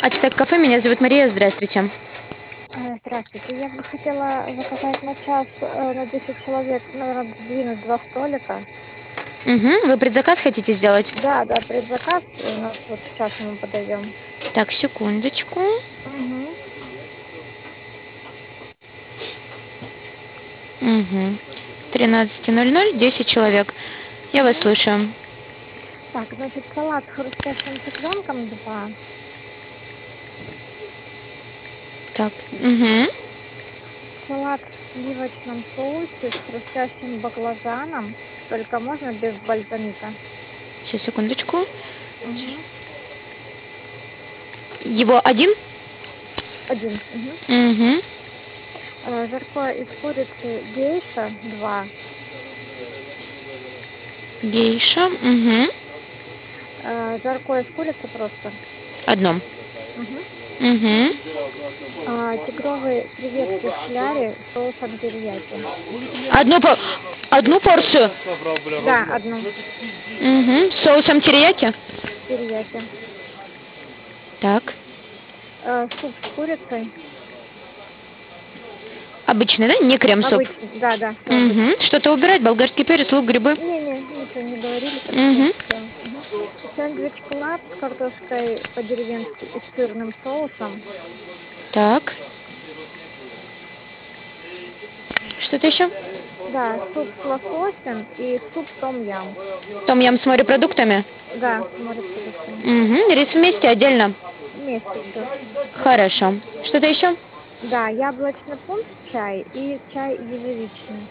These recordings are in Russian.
Ацтек кафе, меня зовут Мария, здравствуйте. Здравствуйте. Я бы хотела заказать на час, на 10 человек, наверное, двинуть 2 столика. Угу, вы предзаказ хотите сделать? Да, да, предзаказ у нас вот сейчас мы подаем. Так, секундочку. Угу. Угу. 13:00, 10 человек. Я вас Угу. слушаю. Так, значит, салат с хрустящим цыпленком 2, Так, угу. салат в сливочном соусе с хрустящим баклажаном, только можно без бальзамика. Сейчас, секундочку. Угу. Его один? Один. Угу. Угу. Жаркое из курицы гейша 2. Гейша. Угу. Жаркое из курицы просто. Одно. Угу. Угу. Тигровые креветки в кляре с соусом терияки. Одну, одну порцию. Да, одну Угу. С соусом терияки? терияки. Так. Суп с курицей. Обычный, да? Не крем-суп. Обычный, да, да, все Угу. обычно. Что-то убирать? Болгарский перец, лук, грибы? Не-не, ничего не говорили, так что Угу. все. Сэндвич клаб с картошкой по-деревенски и сырным соусом. Так. Что-то еще? Да, суп с лососем и суп том-ям. Том-ям с морепродуктами? Да, с морепродуктами. Угу. Рис вместе, отдельно? Вместе все. Хорошо. Что-то еще? Да, яблочный пунш чай и чай ежевичный.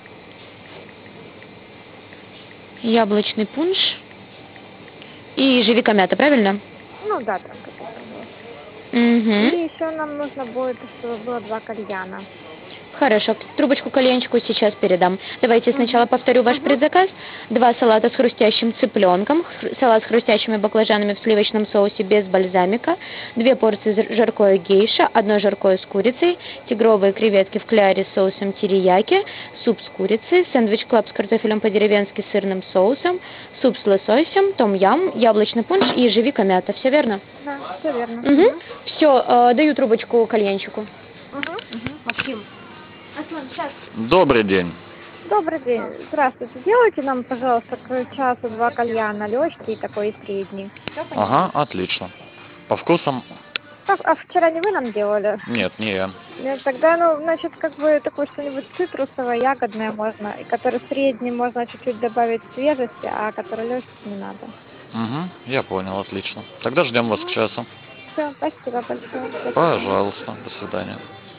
Яблочный пунш и ежевика мята, правильно? Ну да, там как это было. И Угу. еще нам нужно будет, чтобы было 2 кальяна. Хорошо, трубочку кальянчику сейчас передам. Давайте сначала Мгм. повторю ваш Мгм. предзаказ. 2 салата с хрустящим цыпленком, салат с хрустящими баклажанами в сливочном соусе без бальзамика, 2 порции жаркое гейша, 1 жаркое с курицей, тигровые креветки в кляре с соусом терияки, суп с курицей, сэндвич клаб с картофелем по-деревенски с сырным соусом, суп с лососем, том-ям, яблочный пунш и ежевика мята. Все верно? Да, все верно. Угу. Мгм. Все, даю трубочку кальянчику. Мгм. Мгм. Максим. Аслан, сейчас. Добрый день. Добрый день. Здравствуйте. Делайте нам, пожалуйста, к часу 2 кальяна, легкий такой и средний. Все поняла. Ага, отлично. По вкусам? А вчера не вы нам делали? Нет, не я. Нет, тогда, ну, значит, как бы такое что-нибудь цитрусовое, ягодное можно, и который средний можно чуть-чуть добавить свежести, а который легкий не надо. Угу, я понял, отлично. Тогда ждем вас к часу. Все, спасибо большое. До свидания. Пожалуйста, до свидания.